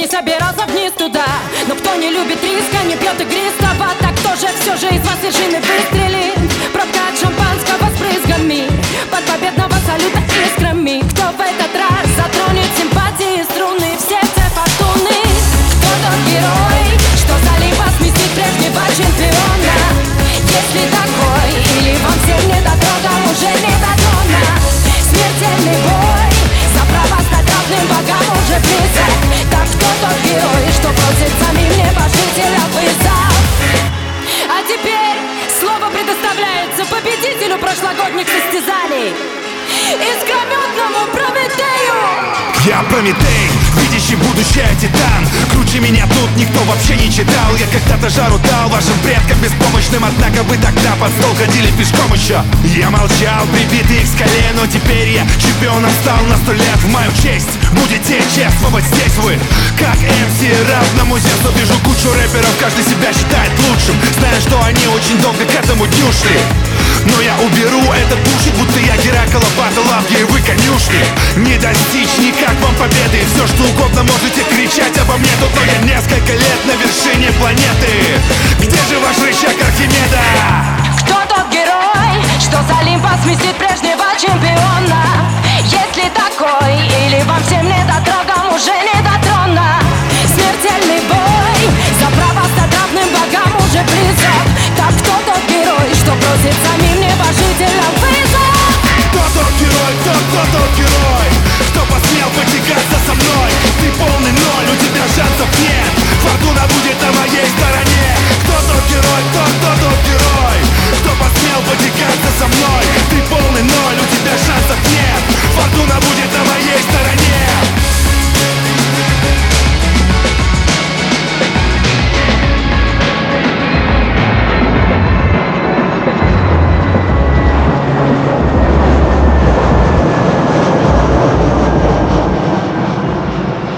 не собирался вниз туда. Но кто не любит риска, не пьет игристого, так кто же все же из вас ежины выстрелит? Пробка от шампанского с брызгами, под победного салюта искрами. Кто в этот раз затронет симпатии струны в сердце фортуны? Кто тот герой, что залива сместит прежнего чемпиона? Если такой, или вам всем не до трона, уже не до трона. Смертельный бой за право стать равным богам уже близок. Так кто тот герой, что просит самим небожителя вызов? А теперь слово предоставляется победителю прошлогодних состязаний, искрометному Прометею. Я Прометей, видящий будущее титан. Круче меня тут никто вообще не читал. Я когда-то жару дал вашим предкам беспомощным, однако вы тогда под стол ходили пешком еще. Я молчал, прибитый к скале, но теперь я чемпионом стал на 100 лет. В мою честь будете чествовать здесь вы, как МС равному Зевсу. Вижу кучу рэперов, каждый себя считает лучшим, зная, что они очень долго к этому дню шли. Но я уберу этот бушит, будто я Геракл, Батл, Авгия, вы конюшни. Не достичь никак вам победы, все